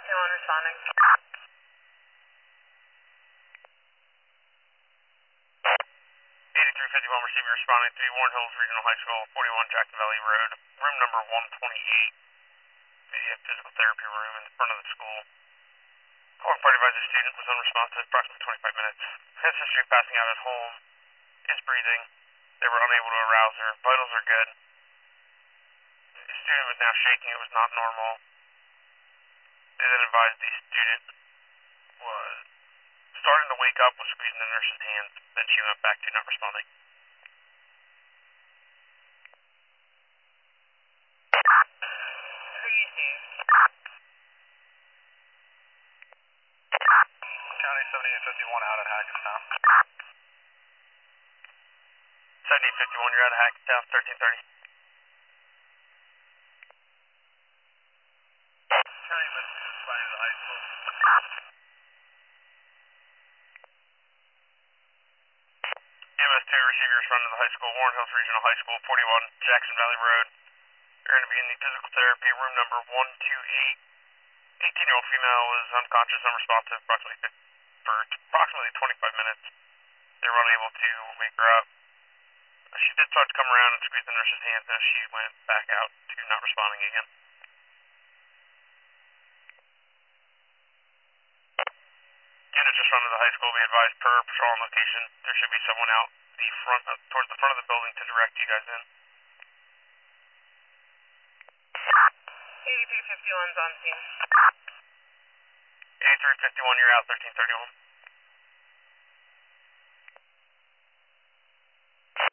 responding. 8351 receiving responding to Warren Hills Regional High School, 41 Jackson Valley Road, room number 128, the physical therapy room in the front of the school. Calling party advisor student was unresponsive approximately 25 minutes. Has history of passing out at home, is breathing. They were unable to arouse her. Vitals are good. The student was now shaking. It was not normal. They then advised the student was starting to wake up, was squeezing the nurse's hands. Then she went back to not responding. Who you see? County 7851 out at Hackettstown. 7851, you're out of Hackettstown, 1330. County message responding to the high school. EMS 2 receiver responding to the high school, Warren Hills Regional High School, 41 Jackson Valley Road. They're going to be in the physical therapy room number 128. 18-year-old female was unconscious, unresponsive for approximately 25 minutes. They were unable to wake her up. She did start to come around and squeeze the nurse's hands as she went back out to not responding again. Units responding to the high school, be advised per patrol on location, there should be someone out towards the front of the building to direct you guys in. 8351's on scene. 8351, you're out, 1331.